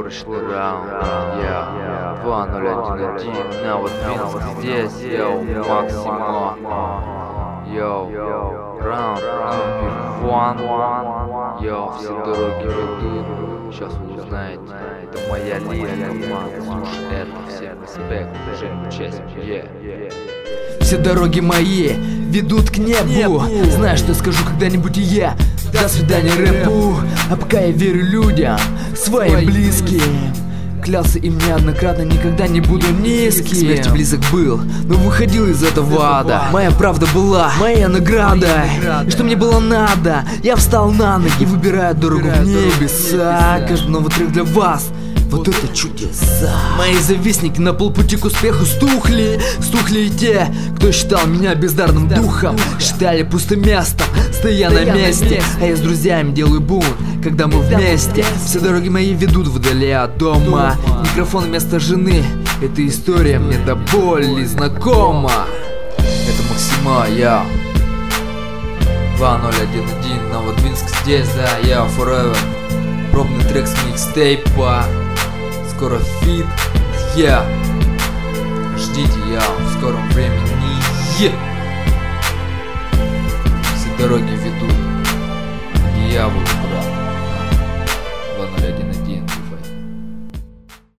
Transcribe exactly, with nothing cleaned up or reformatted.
отборочный раунд. Я два ноль один один, на вот Минск здесь, йоу, Максимо. Йоу, раунд номер один. Йоу, все дороги ведут. Сейчас вы узнаете, это моя линия команда. Слушай, это всем респект, уважение, честь, yeah. Все дороги мои ведут к небу. Знаешь, что скажу когда-нибудь и я. До свидания рэпу. А пока я верю людям, своим близким, клялся им неоднократно, никогда не буду низким. К смерти близок был, но выходил из этого ада. Моя правда была моя награда. И что мне было надо, я встал на ноги, выбирая дорогу в небеса. Каждый новый трек для вас, вот это чудеса. Мои завистники на полпути к успеху стухли. Стухли и те, кто считал меня бездарным духом, считали пустым местом, стоя на месте. А я с друзьями делаю бунт, когда мы вместе. Все дороги мои ведут вдали от дома. Микрофон вместо жены, эта история мне до боли знакома. Это Максимо, я два ноль один один, Новодвинск здесь, да, я forever. Пробный трек с микстейпа, скоро фит, я yeah. Ждите, я в скором времени, yeah. Все дороги ведут к дьяволу, брат.